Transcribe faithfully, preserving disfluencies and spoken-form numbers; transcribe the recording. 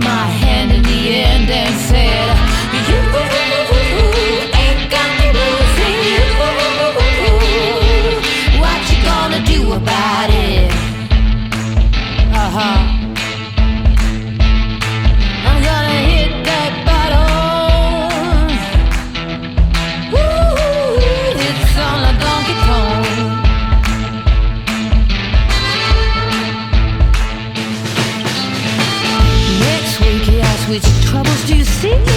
my hand in the end and said, you ain't got me losing you. What you gonna do about it? Uh-huh. I'm gonna hit that bottle. Woo, it's on a Donkey Kong. Next week he asked, which troubles do you see?